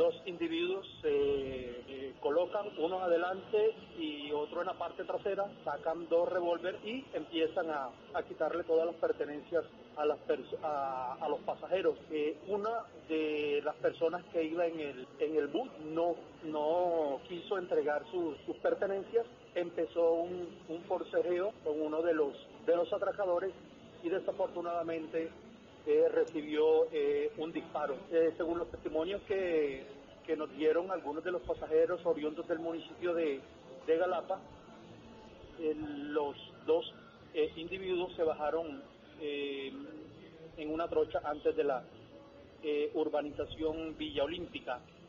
dos individuos se colocan, uno adelante y otro en la parte trasera, sacan dos revólveres y empiezan a quitarle todas las pertenencias a los pasajeros. Una de las personas que iba en el bus no quiso entregar sus pertenencias, empezó un forcejeo con uno de los atracadores y desafortunadamente recibió un disparo. Según los testimonios que nos dieron algunos de los pasajeros oriundos del municipio de Galapa, los dos individuos se bajaron en una trocha antes de la urbanización Villa Olímpica.